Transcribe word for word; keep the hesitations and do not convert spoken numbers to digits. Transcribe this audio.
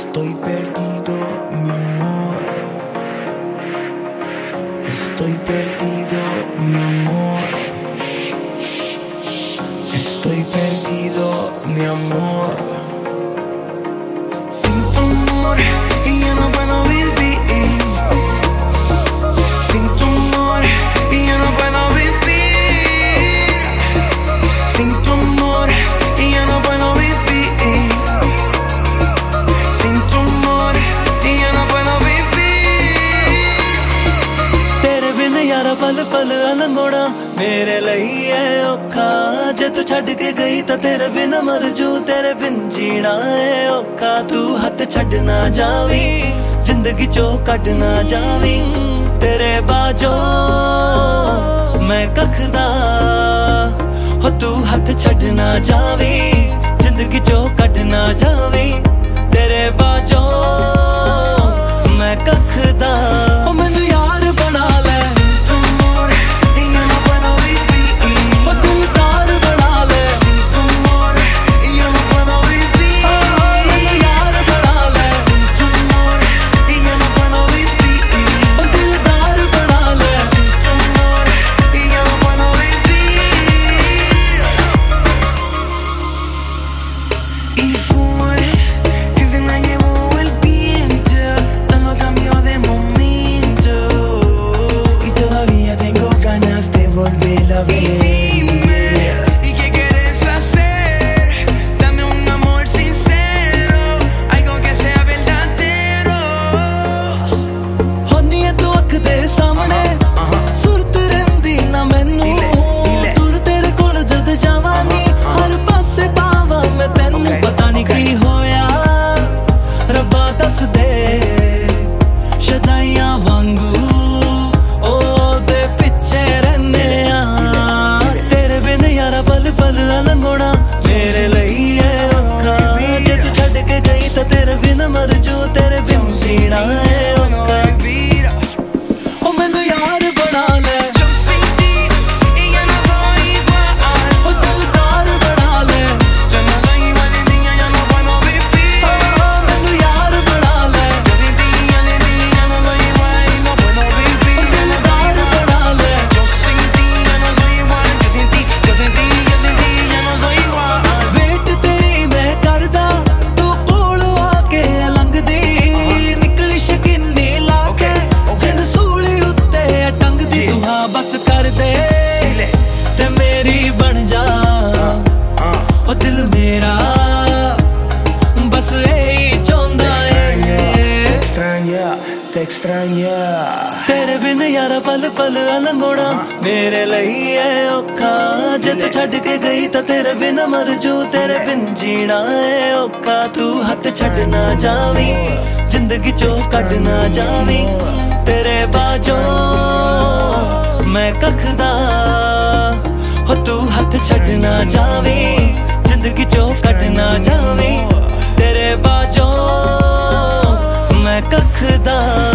Estoy perdido, mi amor. Estoy perdido, mi amor. Estoy perdido, mi amor. Sin tu amor y yo no puedo vivir. Sin tu amor y yo no puedo vivir. Sin tu amor y yo no puedo vivir. Sin tu amor y yo no puedo vivir. तेरे बिन यारा पल पल अलंगोड़ा मेरे ਲਈ है औखा जे तू छड़ के गई ਤਾਂ तेरे बिन मर जू तेरे बिन जीना है औखा तू हथ छड़ ना जावी जिंदगी चो कट ना जावी तेरे बाजो मैं कखदा हो तू हथ छड़ ना जावी जिंदगी चो कट ना जावी तेरे बाजो मैं कखदा ओ मैनू यार बना ले Y dime, ¿y qué quieres hacer? Dame un amor sincero, algo que sea verdadero. होनी है तू अख दे सामने सुरत रहिंदी ना मैनू दूर तेरे कोल जद जावानी हर पासे पावा मैं तैनू पता नहीं की होया रब्बा दस दे शदाइयां वांगू ओ दे पिछे रहने पल पल अलंगोड़ा मेरे ਲਈ है औखा जे तू छड़ के गई ਤਾਂ तेरे बिन मर जू तेरे बिन जीना है औखा ओ मैनू यार बना ले Yo sin ti y ya no soy igual. ओ तू दार बना ले Yo no soy igual de niña, ya no puedo vivir. ओ मैनू यार बना ले Yo sin ti ya le di, ya no soy igual y no puedo vivir. ओ तू दार बना ले Yo sin ti ya no soy igual. Yo sin ti, yo sin ti, yo sin ti ya no soy igual. Wait तेरी मैं करदा तू कोल आके लंघदी निकली शकीनी लाके जिंद सूली उत्ते टंगदी तू हाँ बस कर दे ते मेरी बन जा ओ दिल मेरा बस यही चाहंदा है Extraña, te extraña. तेरे बिन यारा पल पल अलंगोड़ा मेरे ਲਈ है औखा जे तू छड़ के गई ਤਾਂ तेरे बिन मर जू तेरे बिन जीना है औखा तू हथ छड़ ना जावी जिंदगी चो कट ना जावी तेरे बाजो मैं कखदा हो तू हथ छड़ ना जावी जिंदगी चो कट ना जावी तेरे बाजो मैं कखदा